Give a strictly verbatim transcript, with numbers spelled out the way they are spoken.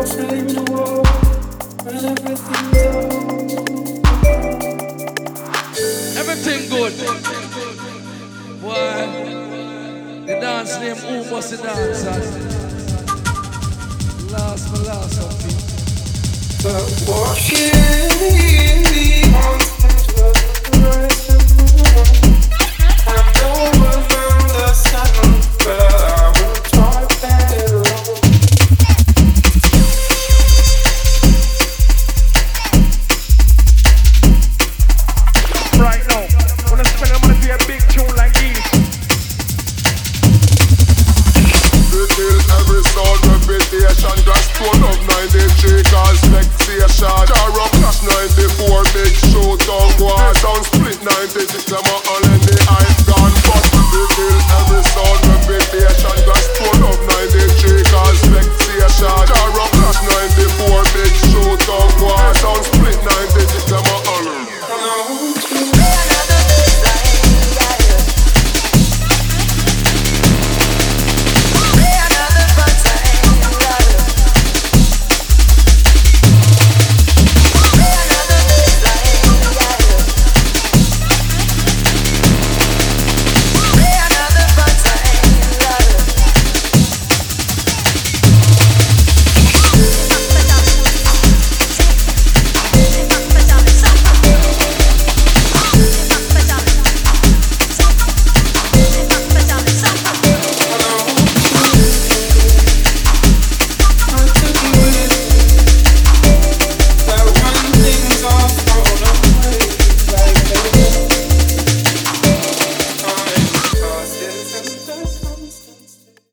Everything good. Boy, the dance name Who Must the Dance and last my last of me. But walking in the I know we're from the sun, but I will try better. Right now, when I spend I'm gonna be a big tune like this. We kill every sound reputation, just one of ninety-three cause vexation. Jar up clash ninety-four, big shootout war. Sound split ninety-six, I'm on the hype gun. But we kill every sound reputation.